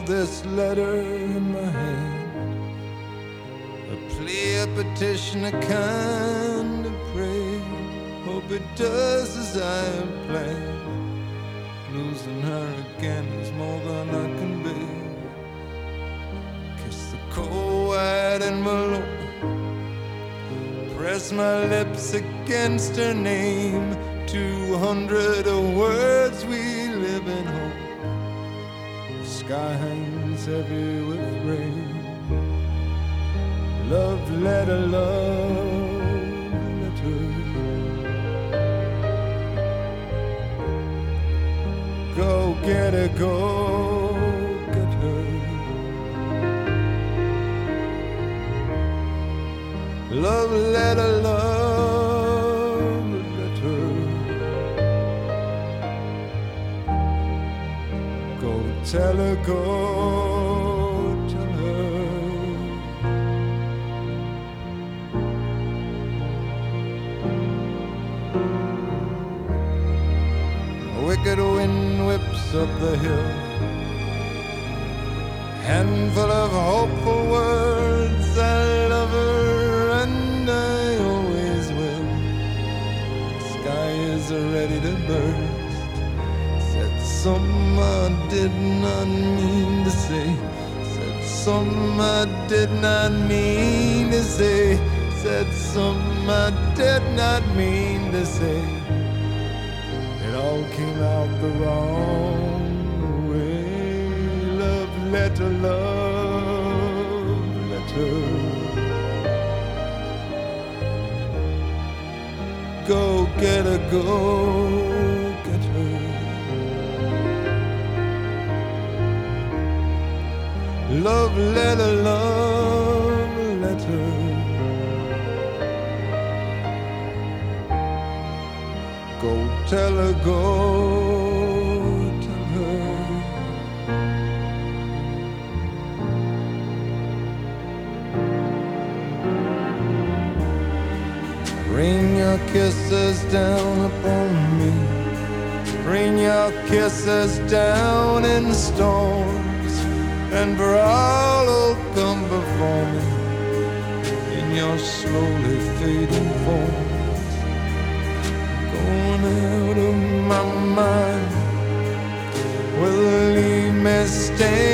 hold this letter in my hand, a plea, a petition, a kind of prayer. Hope it does as I have planned. Losing her again is more than I can bear. Kiss the cold white envelope, press my lips against her name. 200 words, we live in hope. The sky hangs heavy with rain. Love letter, love letter. Go get her, go get her. Love letter, love letter. Go tell her, go tell her. A wicked wind whips up the hill, handful of hopeful words. I love her and I always will. The sky is ready to burst. Said something I did not mean to say. Said something I did not mean to say. Said something I did not mean to say. It all came out the wrong way. Love letter, love letter. Go get her, go get her. Love letter, love letter. Go tell her, go tell her. Rain your kisses down upon me. Rain your kisses down in storms, and for all who'll come before me in your slowly fading forms. Going out of my mind will leave me staying